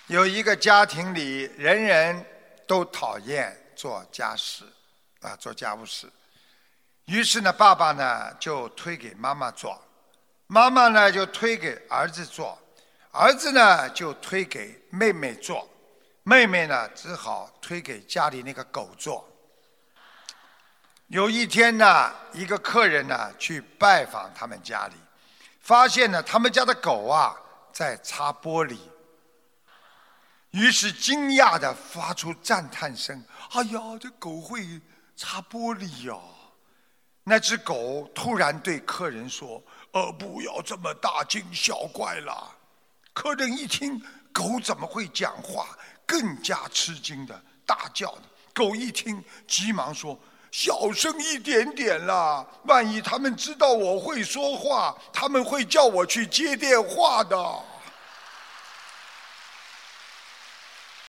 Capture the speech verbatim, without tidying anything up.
有一个家庭里，人人都讨厌做家事，啊，做家务事。于是呢，爸爸呢就推给妈妈做，妈妈呢就推给儿子做，儿子呢就推给妹妹做，妹妹呢只好推给家里那个狗做。有一天呢，一个客人呢去拜访他们家里，发现呢他们家的狗啊在擦玻璃，于是惊讶地发出赞叹声：“哎呀，这狗会擦玻璃呀！”那只狗突然对客人说：“呃，不要这么大惊小怪了。”客人一听狗怎么会讲话，更加吃惊的大叫的。狗一听急忙说：“小声一点点啦，万一他们知道我会说话，他们会叫我去接电话的。”